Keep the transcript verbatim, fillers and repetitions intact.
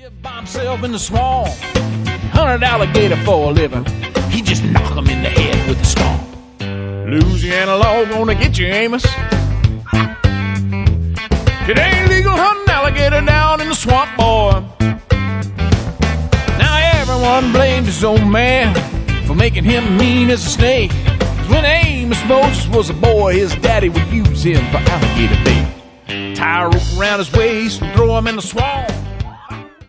lived by himself in the swamp. Hunted alligator for a living. He just knock him in the head with a stomp. Louisiana law gonna get you, Amos. It ain't legal hunting alligator down in the swamp, boy. Now everyone blames his old man for making him mean as a snake. 'Cause when Amos Moses was a boy, his daddy would use him for alligator bait. Tie a rope around his waist and throw him in the swamp.